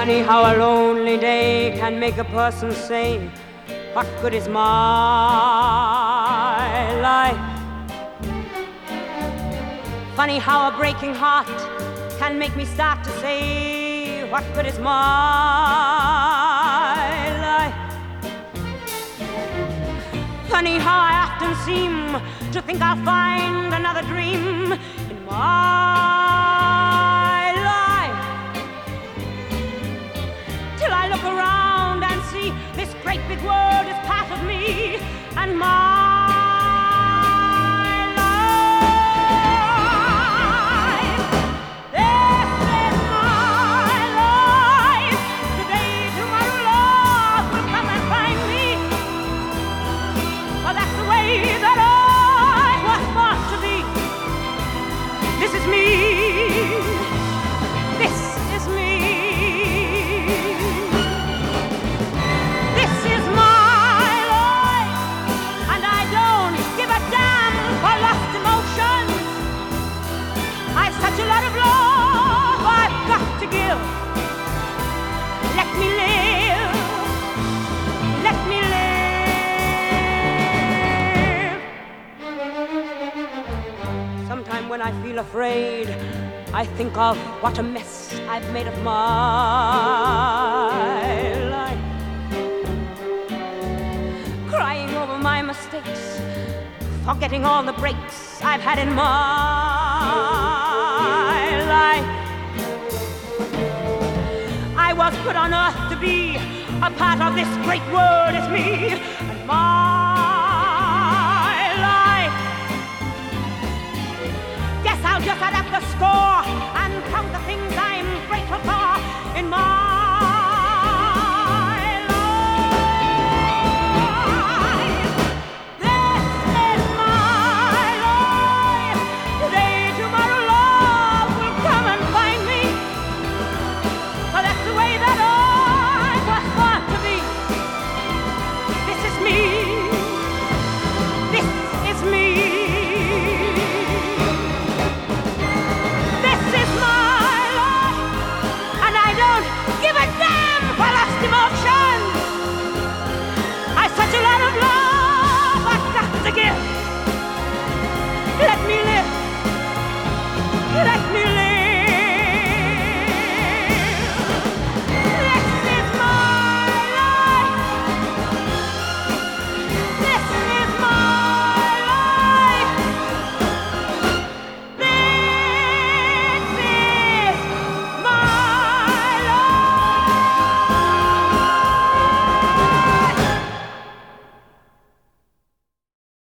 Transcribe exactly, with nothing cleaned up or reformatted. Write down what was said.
Funny how a lonely day can make a person say, what good is my life? Funny how a breaking heart can make me start to say, what good is my life? Funny how I often seem to think I'll find another dream in my life, till I look around and see this great big world is part of me and my when I feel afraid, I think of what a mess I've made of my life. Crying over my mistakes, forgetting all the breaks I've had in my life. I was put on earth to be a part of this great world as me and my I'll just add up the score and count the things I'm grateful for in my life. This is my life. Today, tomorrow, love will come and find me. But that's the way that I was born to be. This is me. This is me. Such a lot of love I've got to give. Let me live.